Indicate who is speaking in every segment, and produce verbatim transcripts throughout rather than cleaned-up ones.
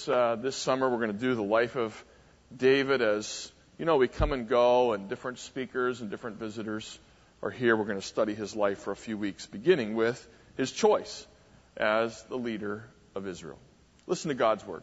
Speaker 1: uh, this summer we're going to do the life of David. As you know, we come and go, and different speakers and different visitors are here. We're going to study his life for a few weeks, beginning with his choice as the leader of Israel. Listen to God's word.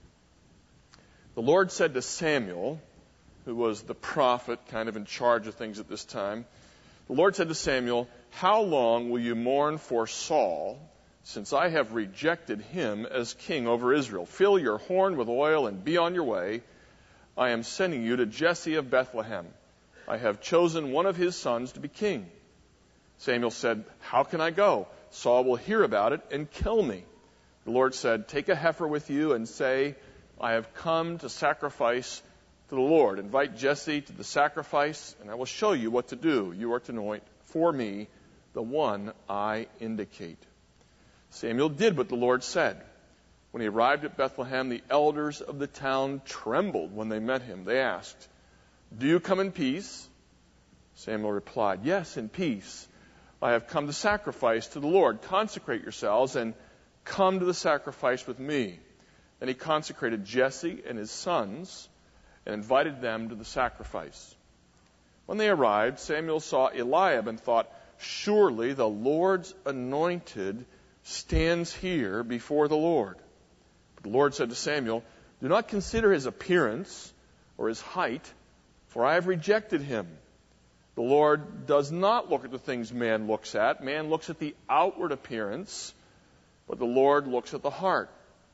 Speaker 1: The Lord said to Samuel, who was the prophet, kind of in charge of things at this time, the Lord said to Samuel, "How long will you mourn for Saul, since I have rejected him as king over Israel? Fill your horn with oil and be on your way. I am sending you to Jesse of Bethlehem. I have chosen one of his sons to be king." Samuel said, "How can I go? Saul will hear about it and kill me." The Lord said, "Take a heifer with you and say, I have come to sacrifice to the Lord. Invite Jesse to the sacrifice, and I will show you what to do. You are to anoint for me the one I indicate." Samuel did what the Lord said. When he arrived at Bethlehem, the elders of the town trembled when they met him. They asked, "Do you come in peace?" Samuel replied, "Yes, in peace. I have come to sacrifice to the Lord. Consecrate yourselves and come to the sacrifice with me." Then he consecrated Jesse and his sons and invited them to the sacrifice. When they arrived, Samuel saw Eliab and thought, "Surely the Lord's anointed stands here before the Lord." But the Lord said to Samuel, "Do not consider his appearance or his height, for I have rejected him. The Lord does not look at the things man looks at. Man looks at the outward appearance, but the Lord looks at the heart."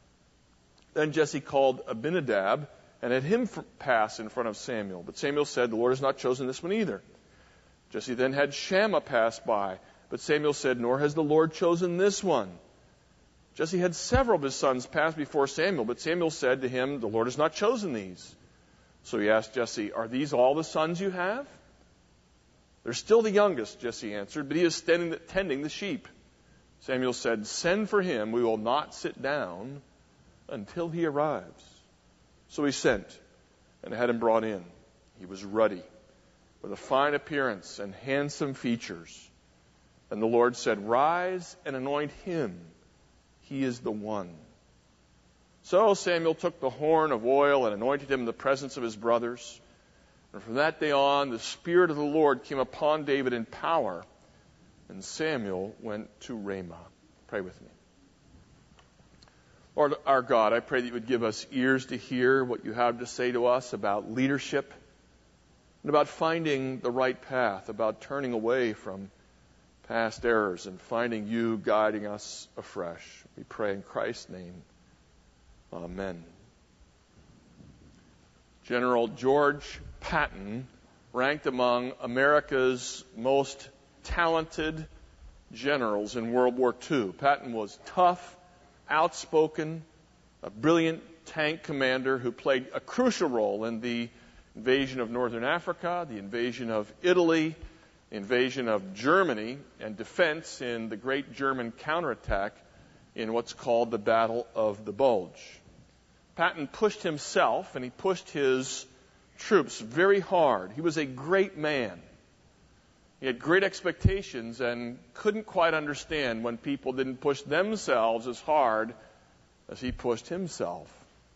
Speaker 1: Then Jesse called Abinadab and had him pass in front of Samuel. But Samuel said, "The Lord has not chosen this one either." Jesse then had Shammah pass by. But Samuel said, "Nor has the Lord chosen this one." Jesse had several of his sons pass before Samuel. But Samuel said to him, "The Lord has not chosen these." So he asked Jesse, "Are these all the sons you have?" "They're still the youngest," Jesse answered, "but he is tending the sheep." Samuel said, "Send for him. We will not sit down until he arrives." So he sent and had him brought in. He was ruddy, with a fine appearance and handsome features. And the Lord said, "Rise and anoint him. He is the one." So Samuel took the horn of oil and anointed him in the presence of his brothers. And from that day on, the Spirit of the Lord came upon David in power, and Samuel went to Ramah. Pray with me. Lord our God, I pray that you would give us ears to hear what you have to say to us about leadership and about finding the right path, about turning away from past errors and finding you guiding us afresh. We pray in Christ's name. Amen. General George Patton, ranked among America's most talented generals in World War Two. Patton was tough, outspoken, a brilliant tank commander who played a crucial role in the invasion of Northern Africa, the invasion of Italy, the invasion of Germany, and defense in the great German counterattack in what's called the Battle of the Bulge. Patton pushed himself and he pushed his troops very hard. He was a great man. He had great expectations and couldn't quite understand when people didn't push themselves as hard as he pushed himself.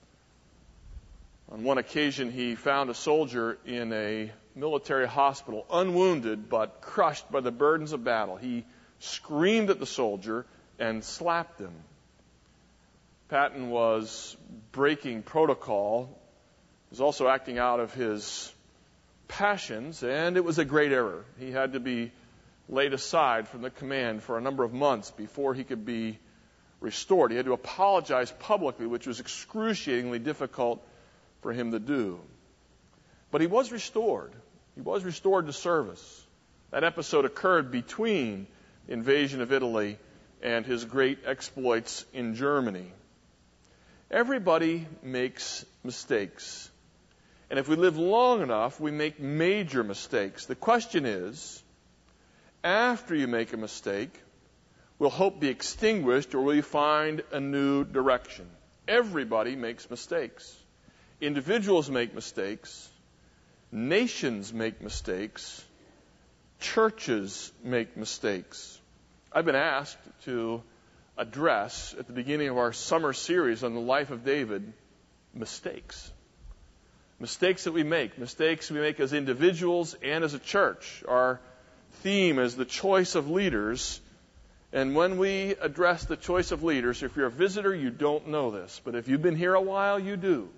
Speaker 1: On one occasion, he found a soldier in a military hospital, unwounded but crushed by the burdens of battle. He screamed at the soldier and slapped him. Patton was breaking protocol. He was also acting out of his passions, and it was a great error. He had to be laid aside from the command for a number of months before he could be restored. He had to apologize publicly, which was excruciatingly difficult for him to do. But he was restored. He was restored to service. That episode occurred between the invasion of Italy and his great exploits in Germany. Everybody makes mistakes. And if we live long enough, we make major mistakes. The question is, after you make a mistake, will hope be extinguished or will you find a new direction? Everybody makes mistakes. Individuals make mistakes. Nations make mistakes. Churches make mistakes. I've been asked to address at the beginning of our summer series on the life of David, mistakes. Mistakes that we make, mistakes we make as individuals and as a church. Our theme is the choice of leaders. And when we address the choice of leaders, if you're a visitor, you don't know this. But if you've been here a while, you do.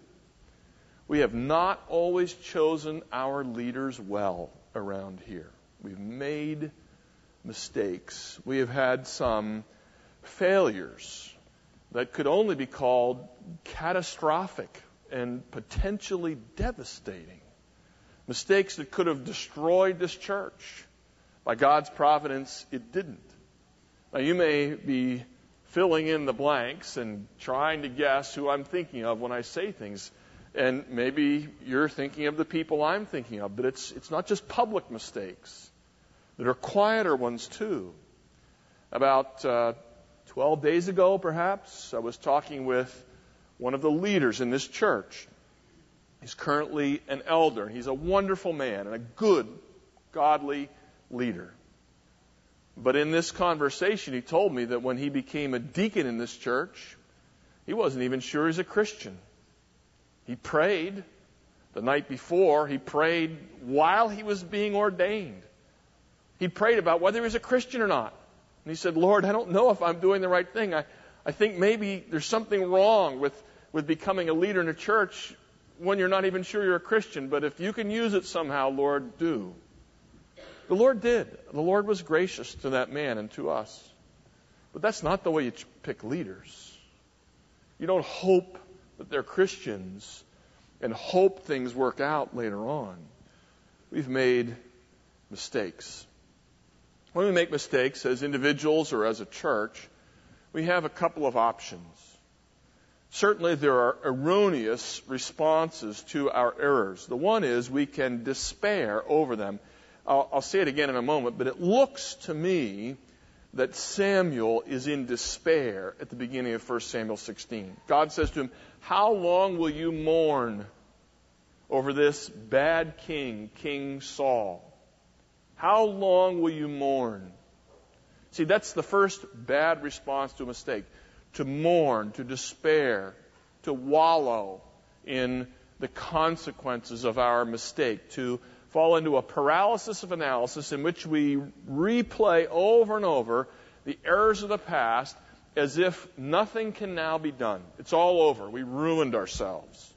Speaker 1: We have not always chosen our leaders well around here. We've made mistakes. We have had some failures that could only be called catastrophic and potentially devastating. Mistakes that could have destroyed this church. By God's providence, it didn't. Now, you may be filling in the blanks and trying to guess who I'm thinking of when I say things. And maybe you're thinking of the people I'm thinking of. But it's, it's not just public mistakes. There are quieter ones, too. About uh, twelve days ago, perhaps, I was talking with one of the leaders in this church. He's currently an elder, and he's a wonderful man and a good, godly leader. But in this conversation, he told me that when he became a deacon in this church, he wasn't even sure he's a Christian. He prayed the night before. He prayed while he was being ordained. He prayed about whether he was a Christian or not. And he said, Lord, I don't know if I'm doing the right thing. I, I think maybe there's something wrong with, with becoming a leader in a church when you're not even sure you're a Christian. But if you can use it somehow, Lord, do. The Lord did. The Lord was gracious to that man and to us. But that's not the way you pick leaders. You don't hope that they're Christians and hope things work out later on. We've made mistakes. When we make mistakes as individuals or as a church, we have a couple of options. Certainly there are erroneous responses to our errors. The one is we can despair over them. I'll, I'll say it again in a moment, but it looks to me that Samuel is in despair at the beginning of First Samuel sixteen. God says to him, how long will you mourn over this bad king, King Saul? How long will you mourn? See, that's the first bad response to a mistake. To mourn, to despair, to wallow in the consequences of our mistake, to fall into a paralysis of analysis in which we replay over and over the errors of the past as if nothing can now be done. It's all over. We ruined ourselves.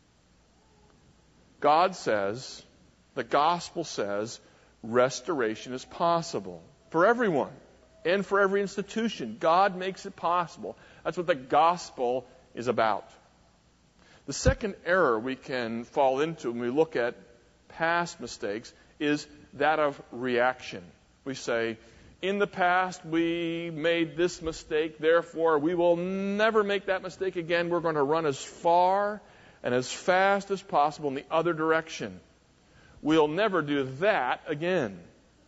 Speaker 1: God says, the gospel says, restoration is possible for everyone and for every institution. God makes it possible. That's what the gospel is about. The second error we can fall into when we look at past mistakes is that of reaction. We say, in the past we made this mistake, therefore we will never make that mistake again. We're going to run as far and as fast as possible in the other direction. We'll never do that again.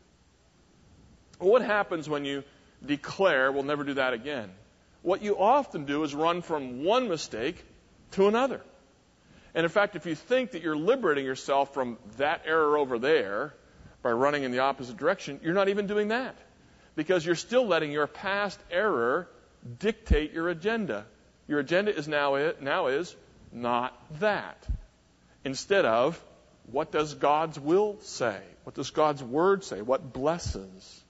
Speaker 1: What happens when you declare, we'll never do that again? What you often do is run from one mistake to another. And in fact, if you think that you're liberating yourself from that error over there by running in the opposite direction, you're not even doing that. Because you're still letting your past error dictate your agenda. Your agenda is now, it, now is not that. Instead of, what does God's will say? What does God's word say? What blesses?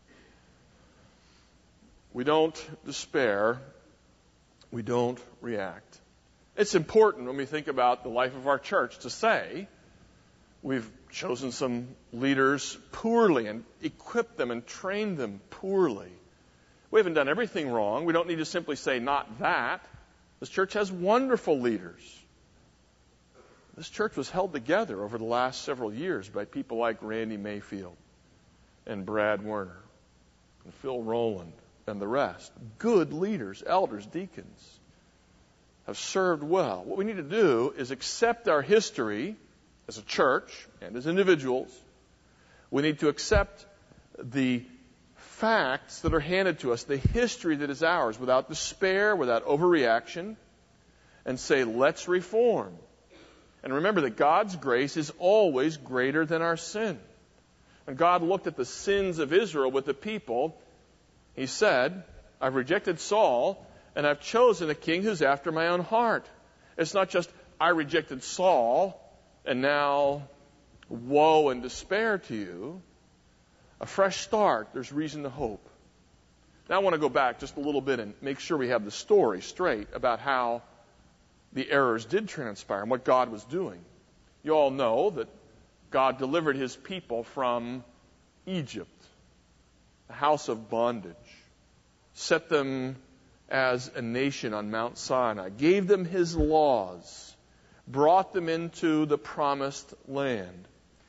Speaker 1: We don't despair. We don't react. It's important when we think about the life of our church to say we've chosen some leaders poorly and equipped them and trained them poorly. We haven't done everything wrong. We don't need to simply say not that. This church has wonderful leaders. This church was held together over the last several years by people like Randy Mayfield and Brad Werner and Phil Rowland and the rest. Good leaders, elders, deacons have served well. What we need to do is accept our history as a church and as individuals. We need to accept the facts that are handed to us, the history that is ours, without despair, without overreaction, and say, let's reform. And remember that God's grace is always greater than our sin. When God looked at the sins of Israel with the people, He said, I've rejected Saul, and I've chosen a king who's after my own heart. It's not just, I rejected Saul, and now woe and despair to you. A fresh start. There's reason to hope. Now I want to go back just a little bit and make sure we have the story straight about how the errors did transpire and what God was doing. You all know that God delivered his people from Egypt, the house of bondage, set them as a nation on Mount Sinai, gave them his laws, brought them into the promised land.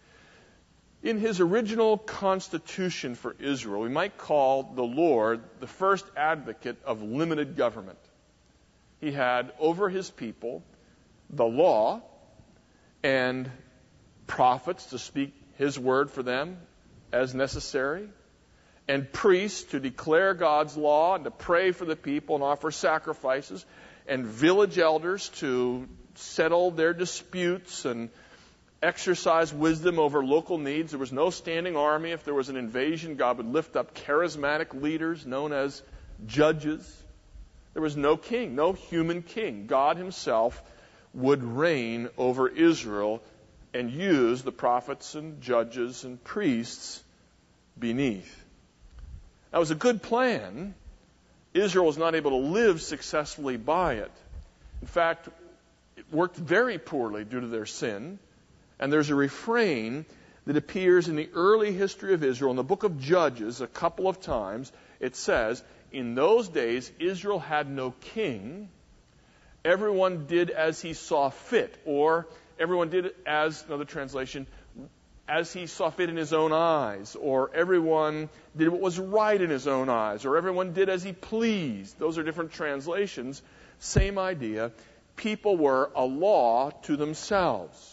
Speaker 1: In his original constitution for Israel, we might call the Lord the first advocate of limited government. He had over his people the law and prophets to speak his word for them as necessary, and priests to declare God's law and to pray for the people and offer sacrifices, and village elders to settle their disputes and exercise wisdom over local needs. There was no standing army. If there was an invasion, God would lift up charismatic leaders known as judges. There was no king, no human king. God himself would reign over Israel and use the prophets and judges and priests beneath. That was a good plan. Israel was not able to live successfully by it. In fact, it worked very poorly due to their sin. And there's a refrain that appears in the early history of Israel in the book of Judges a couple of times. It says, in those days, Israel had no king. Everyone did as he saw fit. Or everyone did as, another translation, as he saw fit in his own eyes. Or everyone did what was right in his own eyes. Or everyone did as he pleased. Those are different translations. Same idea. People were a law to themselves.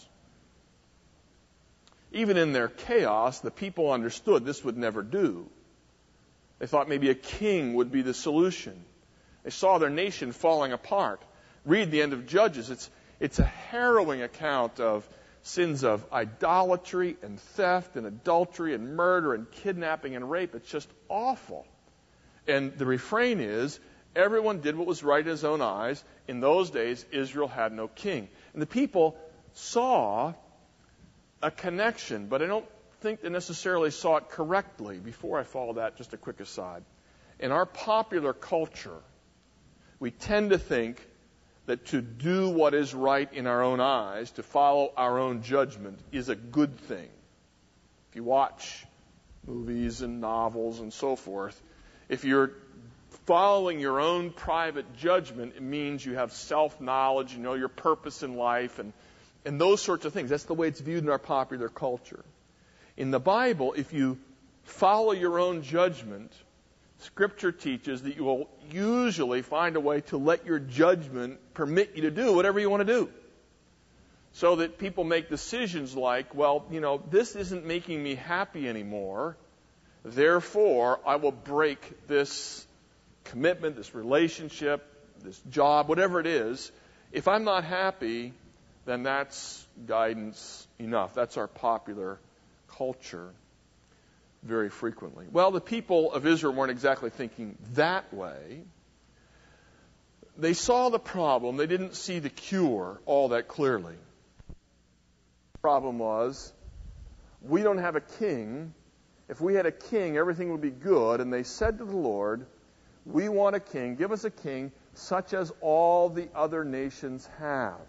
Speaker 1: Even in their chaos, the people understood this would never do. They thought maybe a king would be the solution. They saw their nation falling apart. Read the end of Judges. It's, it's a harrowing account of sins of idolatry and theft and adultery and murder and kidnapping and rape. It's just awful. And the refrain is, everyone did what was right in his own eyes. In those days, Israel had no king. And the people saw a connection, but I don't think they necessarily saw it correctly. Before I follow that, just a quick aside. In our popular culture, we tend to think that to do what is right in our own eyes, to follow our own judgment, is a good thing. If you watch movies and novels and so forth, if you're following your own private judgment, it means you have self-knowledge, you know your purpose in life, and And those sorts of things. That's the way it's viewed in our popular culture. In the Bible, if you follow your own judgment, Scripture teaches that you will usually find a way to let your judgment permit you to do whatever you want to do. So that people make decisions like, well, you know, this isn't making me happy anymore. Therefore, I will break this commitment, this relationship, this job, whatever it is. If I'm not happy, then that's guidance enough. That's our popular culture very frequently. Well, the people of Israel weren't exactly thinking that way. They saw the problem. They didn't see the cure all that clearly. The problem was, we don't have a king. If we had a king, everything would be good. And they said to the Lord, we want a king. Give us a king such as all the other nations have.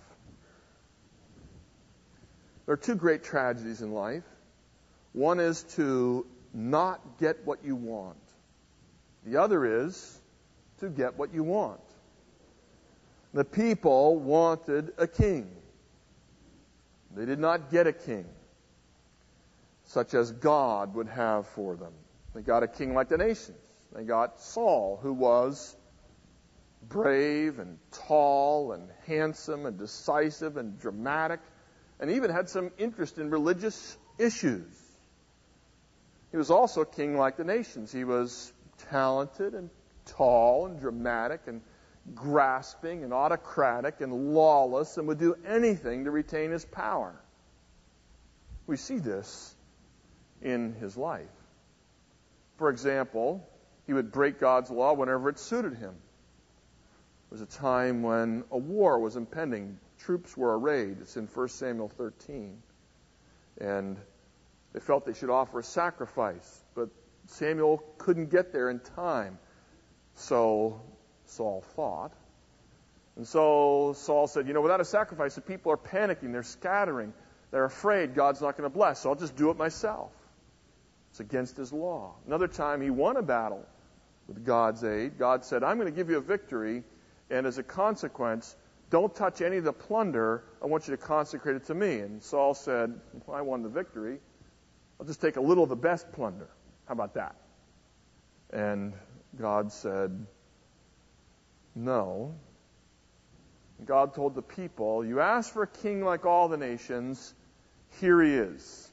Speaker 1: There are two great tragedies in life. One is to not get what you want. The other is to get what you want. The people wanted a king. They did not get a king such as God would have for them. They got a king like the nations. They got Saul, who was brave and tall and handsome and decisive and dramatic, and even had some interest in religious issues. He was also a king like the nations. He was talented and tall and dramatic and grasping and autocratic and lawless and would do anything to retain his power. We see this in his life. For example, He would break God's law whenever it suited him. There was a time when a war was impending. Troops were arrayed. It's in First Samuel thirteen. And they felt they should offer a sacrifice, but Samuel couldn't get there in time. So Saul thought. And so Saul said, you know, without a sacrifice, the people are panicking. They're scattering. They're afraid God's not going to bless, so I'll just do it myself. It's against his law. Another time he won a battle with God's aid. God said, I'm going to give you a victory, and as a consequence, don't touch any of the plunder. I want you to consecrate it to me. And Saul said, well, I won the victory. I'll just take a little of the best plunder. How about that? And God said, no. God told the people, you asked for a king like all the nations. Here he is.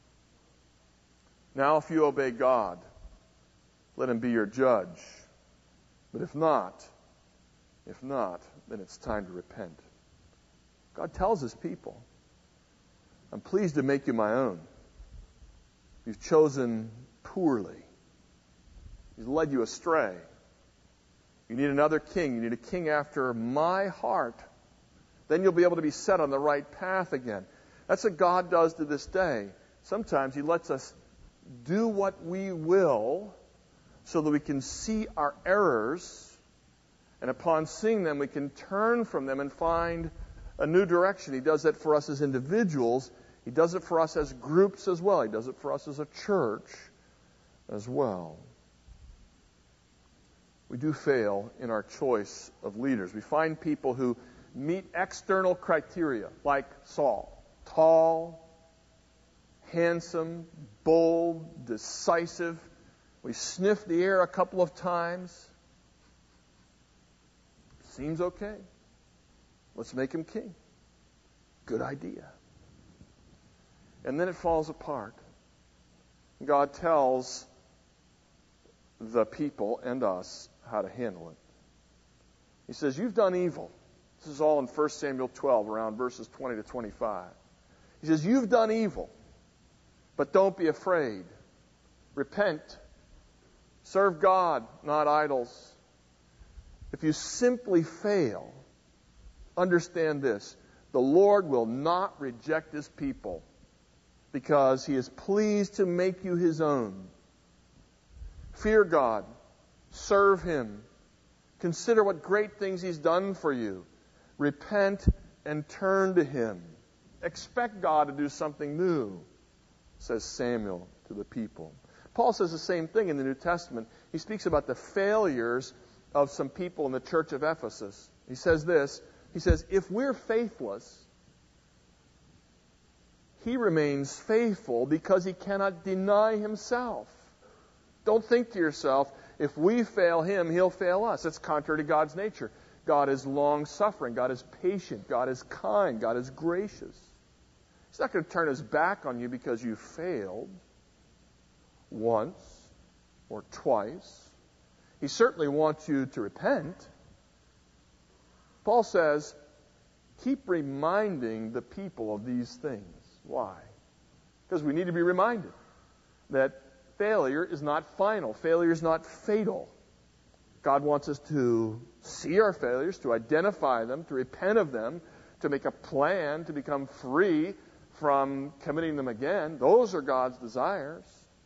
Speaker 1: Now if you obey God, let him be your judge. But if not, if not, then it's time to repent. God tells his people, I'm pleased to make you my own. You've chosen poorly. He's led you astray. You need another king. You need a king after my heart. Then you'll be able to be set on the right path again. That's what God does to this day. Sometimes he lets us do what we will so that we can see our errors, and upon seeing them, we can turn from them and find a new direction. He does that for us as individuals. He does it for us as groups as well. He does it for us as a church as well. We do fail in our choice of leaders. We find people who meet external criteria, like Saul. Tall, handsome, bold, decisive. We sniff the air a couple of times. Seems okay. Let's make him king. Good idea. And then it falls apart. God tells the people and us how to handle it. He says, you've done evil. This is all in First Samuel twelve, around verses twenty to twenty-five. He says, you've done evil, but don't be afraid. Repent. Serve God, not idols. If you simply fail, understand this. The Lord will not reject his people because he is pleased to make you his own. Fear God. Serve him. Consider what great things he's done for you. Repent and turn to him. Expect God to do something new, says Samuel to the people. Paul says the same thing in the New Testament. He speaks about the failures of some people in the church of Ephesus. He says this. He says, if we're faithless, he remains faithful because he cannot deny himself. Don't think to yourself, if we fail him, he'll fail us. That's contrary to God's nature. God is long-suffering. God is patient. God is kind. God is gracious. He's not going to turn his back on you because you failed once or twice. He certainly wants you to repent. Paul says, keep reminding the people of these things. Why? Because we need to be reminded that failure is not final. Failure is not fatal. God wants us to see our failures, to identify them, to repent of them, to make a plan to become free from committing them again. Those are God's desires.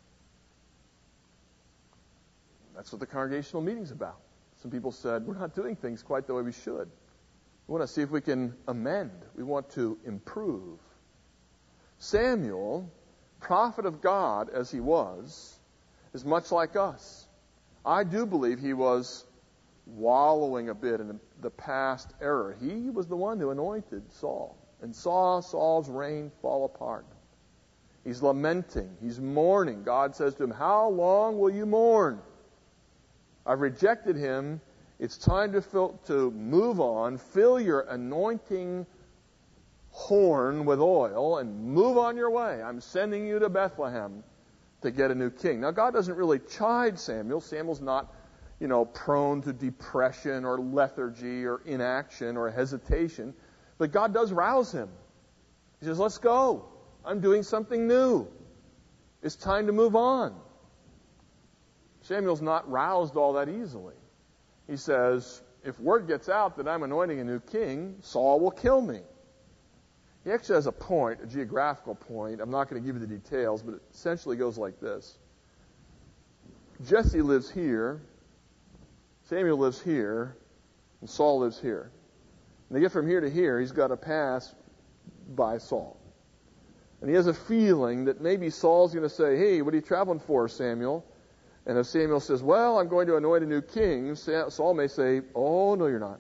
Speaker 1: That's what the congregational meeting's about. Some people said, we're not doing things quite the way we should. We want to see if we can amend. We want to improve. Samuel, prophet of God as he was, is much like us. I do believe he was wallowing a bit in the past error. He was the one who anointed Saul and saw Saul's reign fall apart. He's lamenting. He's mourning. God says to him, how long will you mourn? I've rejected him. It's time to fill, to move on. Fill your anointing horn with oil and move on your way. I'm sending you to Bethlehem to get a new king. Now, God doesn't really chide Samuel. Samuel's not, you know, prone to depression or lethargy or inaction or hesitation. But God does rouse him. He says, let's go. I'm doing something new. It's time to move on. Samuel's not roused all that easily. He says, if word gets out that I'm anointing a new king, Saul will kill me. He actually has a point, a geographical point. I'm not going to give you the details, but it essentially goes like this. Jesse lives here, Samuel lives here, and Saul lives here. And to get from here to here, he's got to pass by Saul. And he has a feeling that maybe Saul's going to say, hey, what are you traveling for, Samuel? And if Samuel says, well, I'm going to anoint a new king, Saul may say, oh, no, you're not.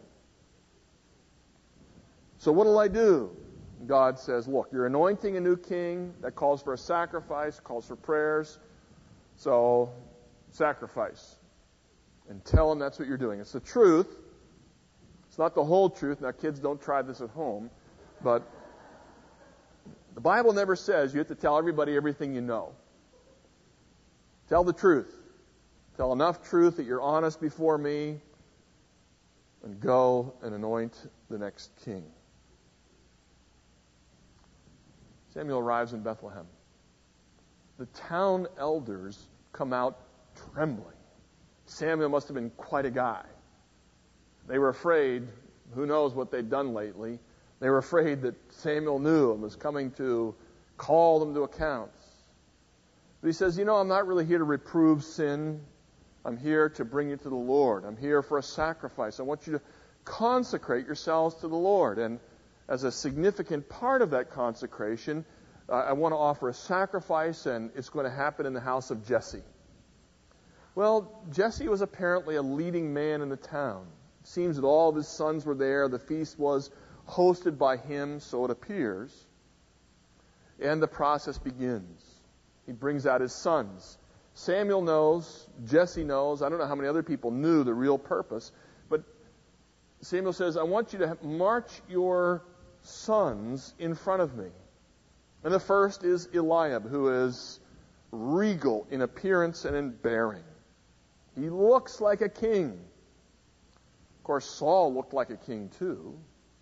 Speaker 1: So what'll I do? God says, look, you're anointing a new king. That calls for a sacrifice, calls for prayers. So sacrifice. And tell him that's what you're doing. It's the truth. It's not the whole truth. Now, kids, don't try this at home. But the Bible never says you have to tell everybody everything you know. Tell the truth. Tell enough truth that you're honest before me, and go and anoint the next king. Samuel arrives in Bethlehem. The town elders come out trembling. Samuel must have been quite a guy. They were afraid, who knows what they'd done lately. They were afraid that Samuel knew and was coming to call them to account. But he says, you know, I'm not really here to reprove sin. I'm here to bring you to the Lord. I'm here for a sacrifice. I want you to consecrate yourselves to the Lord. And as a significant part of that consecration, uh, I want to offer a sacrifice, and it's going to happen in the house of Jesse. Well, Jesse was apparently a leading man in the town. It seems that all of his sons were there. The feast was hosted by him, so it appears. And the process begins. He brings out his sons. Samuel knows, Jesse knows, I don't know how many other people knew the real purpose, but Samuel says, I want you to march your sons in front of me. And the first is Eliab, who is regal in appearance and in bearing. He looks like a king. Of course, Saul looked like a king too.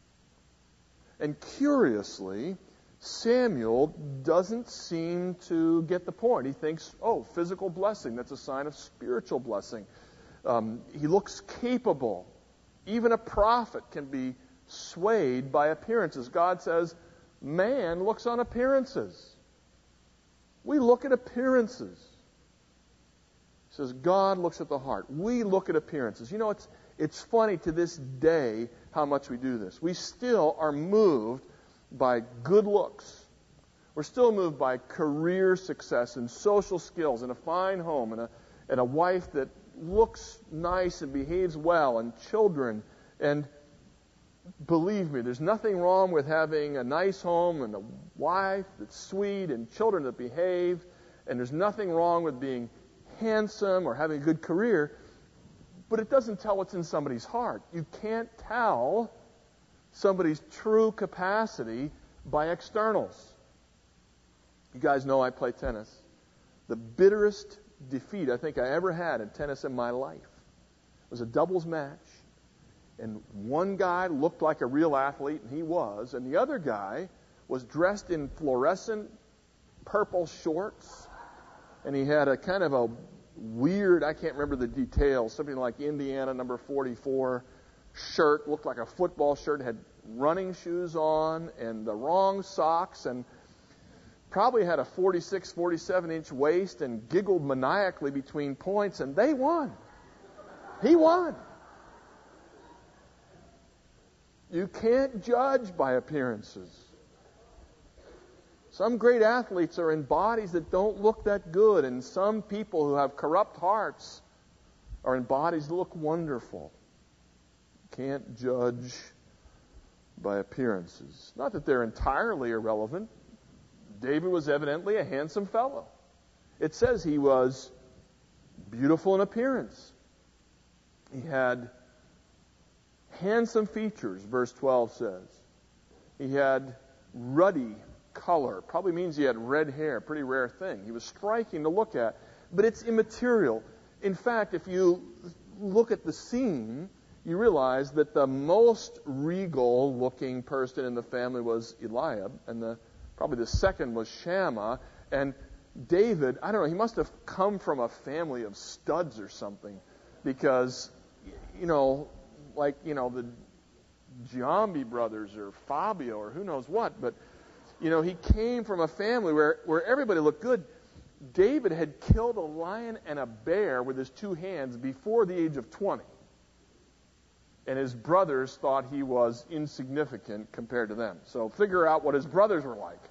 Speaker 1: And curiously, Samuel doesn't seem to get the point. He thinks, oh, physical blessing, that's a sign of spiritual blessing. Um, he looks capable. Even a prophet can be swayed by appearances. God says, man looks on appearances. We look at appearances. He says, God looks at the heart. We look at appearances. You know, it's, it's funny to this day how much we do this. We still are moved by good looks. We're still moved by career success and social skills and a fine home and a, and a wife that looks nice and behaves well and children. And believe me, there's nothing wrong with having a nice home and a wife that's sweet and children that behave. And there's nothing wrong with being handsome or having a good career. But it doesn't tell what's in somebody's heart. You can't tell somebody's true capacity by externals. You guys know I play tennis. The bitterest defeat I think I ever had in tennis in my life was a doubles match. And one guy looked like a real athlete, and he was. And the other guy was dressed in fluorescent purple shorts. And he had a kind of a weird, I can't remember the details, something like Indiana number forty-four shirt, looked like a football shirt, had running shoes on and the wrong socks, and probably had a forty-six, forty-seven inch waist, and giggled maniacally between points, and they won. He won. You can't judge by appearances. Some great athletes are in bodies that don't look that good, and some people who have corrupt hearts are in bodies that look wonderful. Can't judge by appearances. Not that they're entirely irrelevant. David was evidently a handsome fellow. It says he was beautiful in appearance. He had handsome features, verse twelve says. He had ruddy color. Probably means he had red hair, pretty rare thing. He was striking to look at, but it's immaterial. In fact, if you look at the scene, you realize that the most regal-looking person in the family was Eliab, and the probably the second was Shammah, and David, I don't know, he must have come from a family of studs or something, because, you know, like, you know, the Giambi brothers or Fabio or who knows what, but, you know, he came from a family where, where everybody looked good. David had killed a lion and a bear with his two hands before the age of twenty. And his brothers thought he was insignificant compared to them. So figure out what his brothers were like.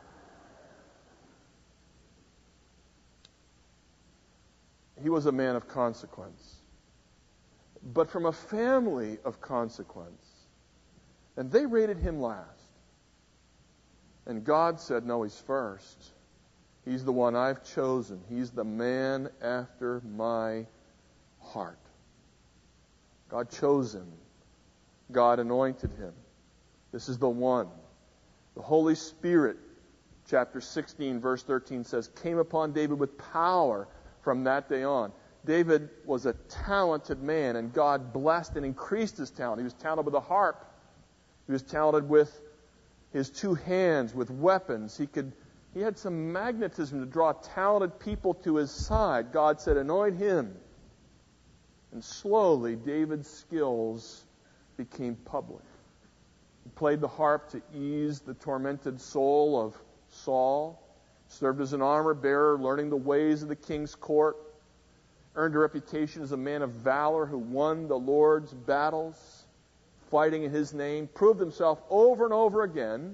Speaker 1: He was a man of consequence. But from a family of consequence. And they rated him last. And God said, no, he's first. He's the one I've chosen. He's the man after my heart. God chose him. God anointed him. This is the one. The Holy Spirit, chapter sixteen, verse thirteen says, came upon David with power from that day on. David was a talented man, and God blessed and increased his talent. He was talented with a harp. He was talented with his two hands, with weapons. He could, he had some magnetism to draw talented people to his side. God said, anoint him. And slowly, David's skills became public. He played the harp to ease the tormented soul of Saul, served as an armor bearer, learning the ways of the king's court, earned a reputation as a man of valor who won the Lord's battles, fighting in his name, proved himself over and over again,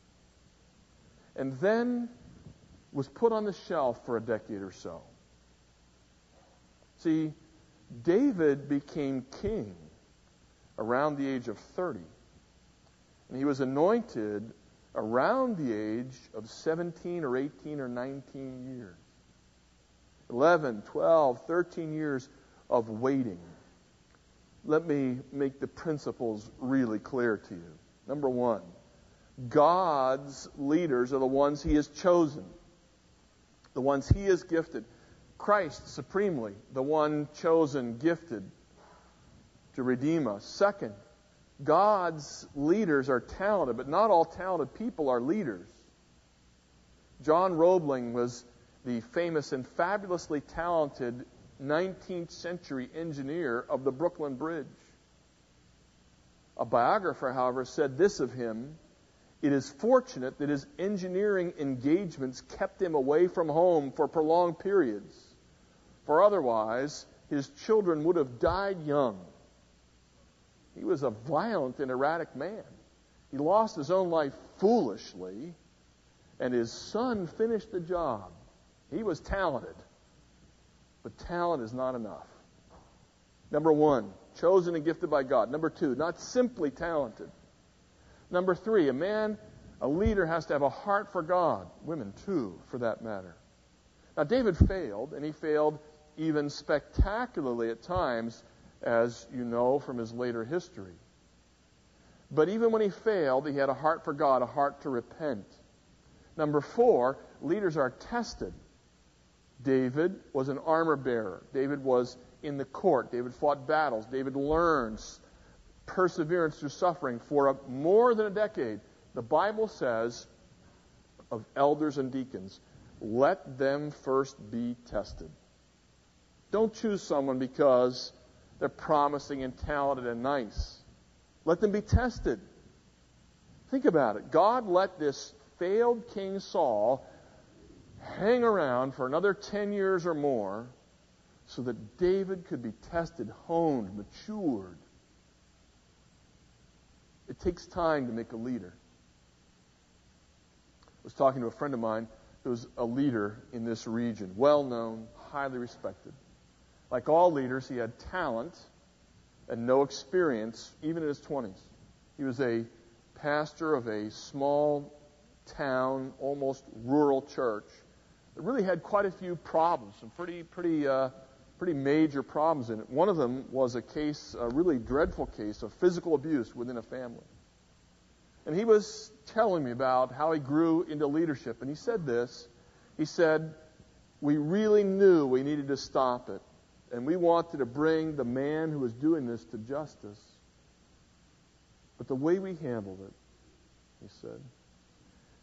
Speaker 1: and then was put on the shelf for a decade or so. See, David became king around the age of thirty. And he was anointed around the age of seventeen or eighteen or nineteen years. eleven, twelve, thirteen years of waiting. Let me make the principles really clear to you. Number one, God's leaders are the ones he has chosen, the ones he has gifted. Christ, supremely, the one chosen, gifted to redeem us. Second, God's leaders are talented, but not all talented people are leaders. John Roebling was the famous and fabulously talented nineteenth century engineer of the Brooklyn Bridge. A biographer, however, said this of him: it is fortunate that his engineering engagements kept him away from home for prolonged periods, for otherwise his children would have died young. He was a violent and erratic man. He lost his own life foolishly, and his son finished the job. He was talented, but talent is not enough. Number one, chosen and gifted by God. Number two, not simply talented. Number three, a man, a leader has to have a heart for God. Women too, for that matter. Now, David failed, and he failed even spectacularly at times, as you know from his later history. But even when he failed, he had a heart for God, a heart to repent. Number four, leaders are tested. David was an armor bearer. David was in the court. David fought battles. David learns perseverance through suffering for a, more than a decade. The Bible says of elders and deacons, let them first be tested. Don't choose someone because they're promising and talented and nice. Let them be tested. Think about it. God let this failed King Saul hang around for another ten years or more so that David could be tested, honed, matured. It takes time to make a leader. I was talking to a friend of mine who was a leader in this region, well known, highly respected. Like all leaders, he had talent and no experience, even in his twenties. He was a pastor of a small town, almost rural church that really had quite a few problems, some pretty, pretty, uh, pretty major problems in it. One of them was a case, a really dreadful case of physical abuse within a family. And he was telling me about how he grew into leadership. And he said this. He said, we really knew we needed to stop it. And we wanted to bring the man who was doing this to justice. But the way we handled it, he said,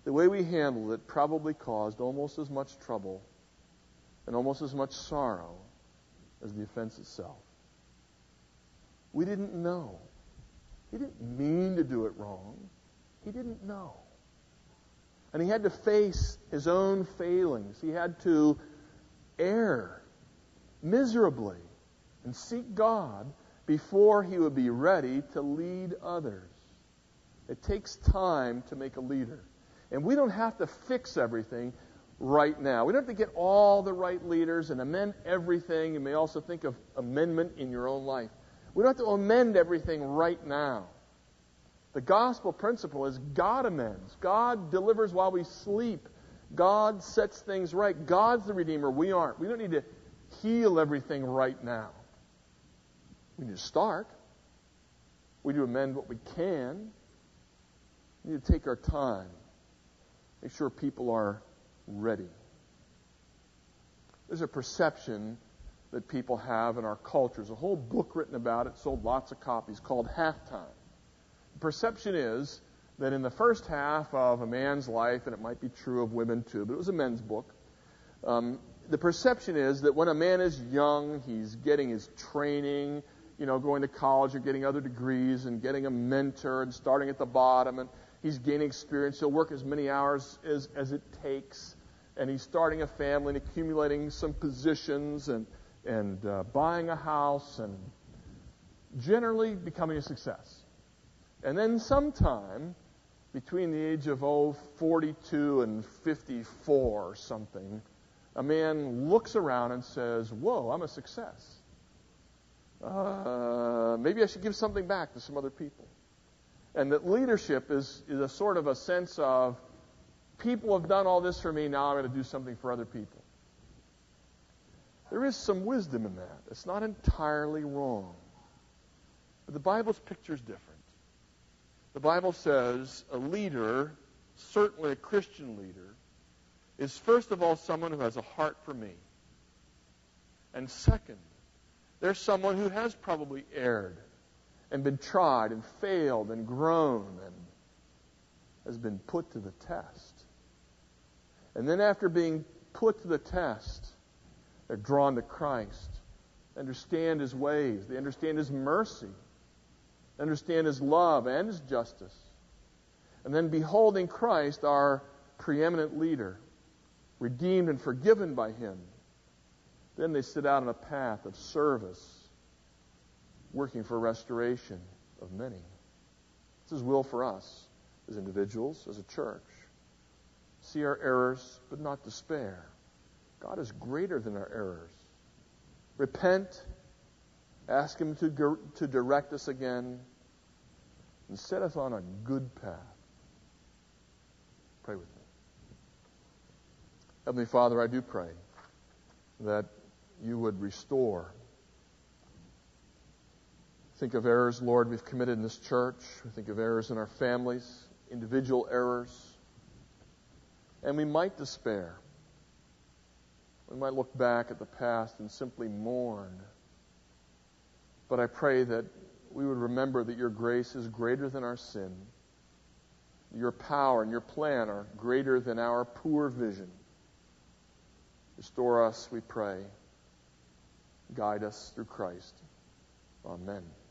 Speaker 1: the way we handled it probably caused almost as much trouble and almost as much sorrow as the offense itself. We didn't know. He didn't mean to do it wrong. He didn't know. And he had to face his own failings. He had to err miserably and seek God before he would be ready to lead others. It takes time to make a leader. And we don't have to fix everything right now. We don't have to get all the right leaders and amend everything. You may also think of amendment in your own life. We don't have to amend everything right now. The gospel principle is God amends. God delivers while we sleep. God sets things right. God's the Redeemer. We aren't. We don't need to heal everything right now. We need to start. We need to amend what we can. We need to take our time. Make sure people are ready. There's a perception that people have in our culture. There's a whole book written about it, sold lots of copies, called Halftime. The perception is that in the first half of a man's life, and it might be true of women too, but it was a men's book, um, the perception is that when a man is young, he's getting his training, you know, going to college or getting other degrees and getting a mentor and starting at the bottom, and he's gaining experience. He'll work as many hours as, as it takes, and he's starting a family and accumulating some positions and, and uh, buying a house and generally becoming a success. And then sometime between the age of, oh, forty-two and fifty-four or something, a man looks around and says, whoa, I'm a success. Uh, maybe I should give something back to some other people. And that leadership is, is a sort of a sense of, people have done all this for me, now I'm going to do something for other people. There is some wisdom in that. It's not entirely wrong. But the Bible's picture is different. The Bible says a leader, certainly a Christian leader, is first of all someone who has a heart for me. And second, there's someone who has probably erred and been tried and failed and grown and has been put to the test. And then after being put to the test, they're drawn to Christ, understand his ways, they understand his mercy, understand his love and his justice. And then beholding Christ, our preeminent leader, redeemed and forgiven by him, then they set out on a path of service, working for restoration of many. It's his will for us as individuals, as a church. See our errors, but not despair. God is greater than our errors. Repent, ask him to, to direct us again, and set us on a good path. Pray with me. Heavenly Father, I do pray that you would restore. Think of errors, Lord, we've committed in this church. We think of errors in our families, individual errors. And we might despair. We might look back at the past and simply mourn. But I pray that we would remember that your grace is greater than our sin. Your power and your plan are greater than our poor vision. Restore us, we pray. Guide us through Christ. Amen.